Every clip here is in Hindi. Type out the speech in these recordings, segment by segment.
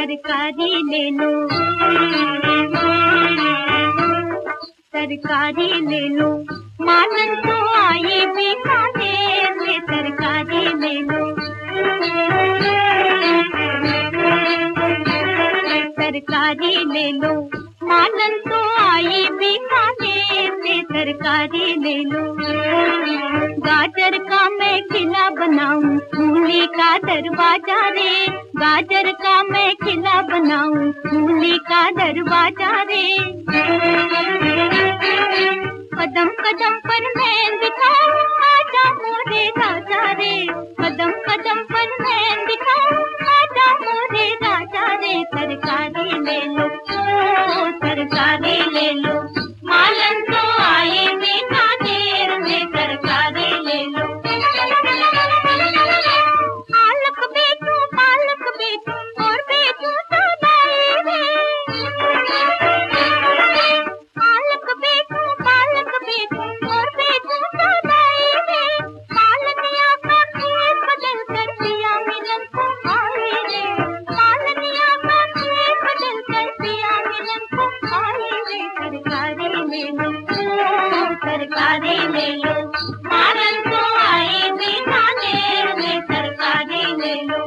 तरकारी ले लो, तरकारी ले लो, मालन तो आई बीकानेर में, तरकारी ले लो, तरकारी ले लो, मालन तो आई बीकानेर में, तरकारी ले लो। गाजर का मैं किला बनाऊं, मूली का दरवाजा रे, गाजर का मैं किला बनाऊं, मूली का दरवाजा रे। कदम कदम पर मैं दिखाऊं, आजा मोरे राजा रे, कदम कदम पर मैं दिखाऊं, आजा मोरे राजा रे। तरकारी ले लो, ओ तरकारी ले लो, मालन तो आई बीकानेर में, तरकारी ले लो। पालक बेचूं और बेचूं सदाई रे, पालक बेचूं और बेचूं सदाई रे। पालनिया का खेत बदल कर पिया मिलन को आए रे, पालनिया का खेत बदल कर पिया मिलन को आए रे। तरकारी ले लो, तरकारी ले लो, मालन तो आई बीकानेर में, तरकारी ले लो।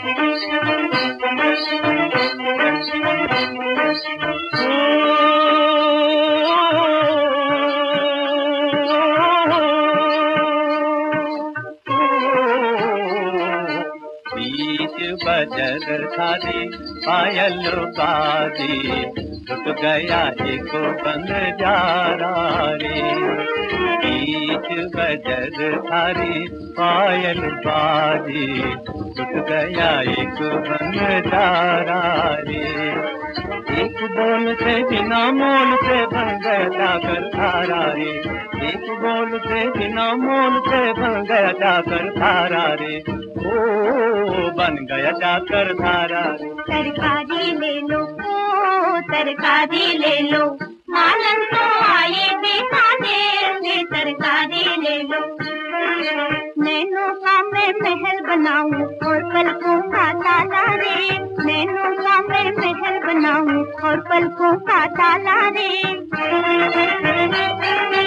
बीच बजर थारी पायल बाजी, टूट गया एक बंजारा रे। बीच बजर थारी पायल बाजी, टूट गया एक बंजारा रे। एक बोल से बिना मोल से बन गया जाकर थारा रे, एक बोल से बिना मोल से बन गया जाकर थारा रे, ओ बन गया जाकर थारा रे। तरकारी ले लो, ओ तरकारी ले लो, मालन तो आए बीकानेर में, तरकारी ले लो। नैनों का मैं महल बनाऊं और पलकों का ताला रे, नैनों का मैं महल बनाऊं और पलकों का ताला रे।